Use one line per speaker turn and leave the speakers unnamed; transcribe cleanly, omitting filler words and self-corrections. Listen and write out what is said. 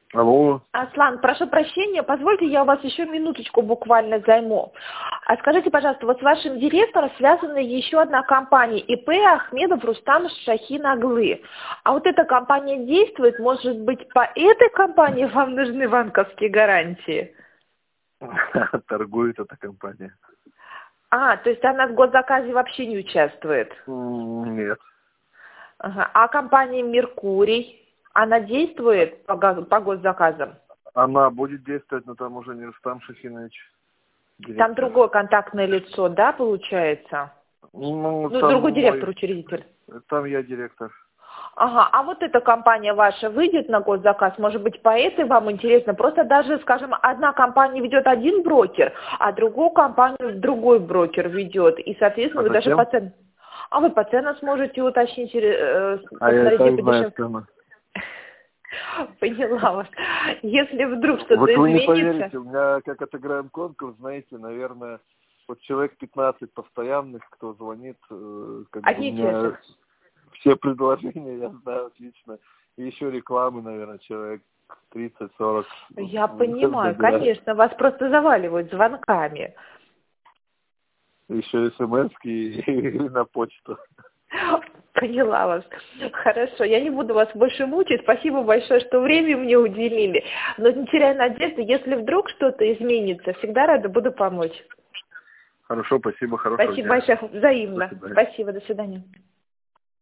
Алло.
Аслан, прошу прощения, позвольте, я у вас еще минуточку буквально займу. А скажите, пожалуйста, вот с вашим директором связана еще одна компания, ИП Ахмедов Рустам Шахин Аглы. А вот эта компания действует, может быть, по этой компании вам нужны банковские гарантии?
Торгует эта компания.
То есть она в госзаказе вообще не участвует?
Нет.
Ага. А компания Меркурий, она действует по госзаказам?
Она будет действовать, но там уже не Рустам Шахинович.
Там
Директор.
другое контактное лицо, да, получается?
Ну,
Ну,
там
другой директор, учредитель.
там я директор.
Ага, а вот эта компания ваша выйдет на госзаказ? Может быть, по этой вам интересно? Просто даже, скажем, одна компания ведет один брокер, а другую компанию другой брокер ведет. И, соответственно,
А
вы даже
зачем?
по ценам... А вы по ценам сможете уточнить,
А я и
посмотреть, где
так знаю
подешевле.
цену.
Поняла вас. Если вдруг
Вот
что-то
вы не
изменится...
поверите, у меня как отыграем конкурс, знаете, наверное, вот человек 15 постоянных, кто звонит, как бы у
Одни и те
меня
же.
все предложения, я знаю отлично. И еще рекламы, наверное, человек 30-40
Я понимаю,
забирает.
конечно, вас просто заваливают звонками.
Еще смс-ки и на почту.
Поняла вас. Хорошо, я не буду вас больше мучить. Спасибо большое, что время мне уделили. Но не теряя надежды, если вдруг что-то изменится, всегда рада буду помочь.
Хорошо, спасибо, хорошего
Спасибо
дня.
большое,
До
взаимно.
свидания.
Спасибо, до свидания.